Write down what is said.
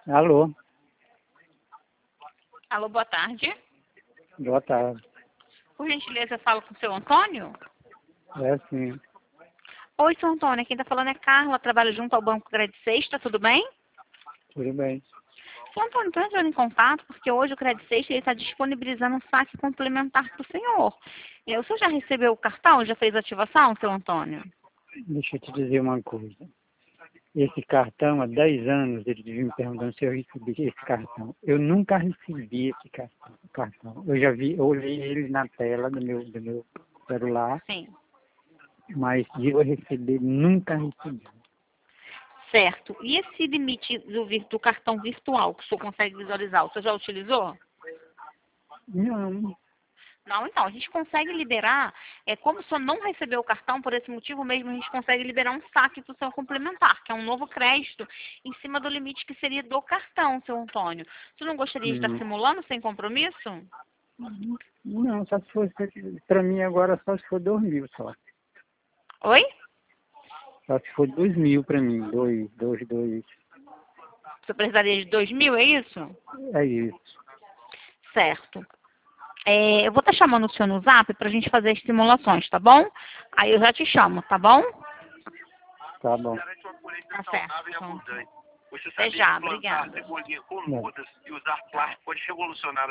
Alô, Alô, boa tarde. boa tarde. Por gentileza, eu falo com o seu Antônio? É sim, Oi, seu Antônio. Quem está falando é Carla. Trabalho junto ao Banco Credit Sexta. Tudo bem? tudo bem. Seu Antônio, estou entrando em contato porque hoje o Credit Sexta está disponibilizando um saque complementar para o senhor. O senhor já recebeu o cartão? Já fez a ativação, seu Antônio? Deixa eu te dizer uma coisa. Esse cartão, há 10 anos, ele devia me perguntando se eu recebi esse cartão. Eu nunca recebi esse cartão. Eu já vi, eu olhei ele na tela do meu celular, Sim. mas de eu receber, nunca recebi. Certo. E esse limite do cartão virtual que o senhor consegue visualizar, o senhor já utilizou? Não, Não, então, a gente consegue liberar, como o senhor não recebeu o cartão, por esse motivo mesmo, a gente consegue liberar um saque para o seu complementar, que é um novo crédito em cima do limite que seria do cartão, seu Antônio. O senhor não gostaria de estar não, simulando sem compromisso? não, só se fosse, para mim agora, só se for 2.000 só. Oi? Só se for 2.000 para mim, dois. O senhor precisaria de 2.000, é isso? É isso. Certo. Eu vou estar chamando o senhor no Zap para a gente fazer as simulações, tá bom? Aí eu já te chamo, tá bom? Tá bom. Tá certo. Então, até já, obrigada. Não. E usar plástico pode revolucionar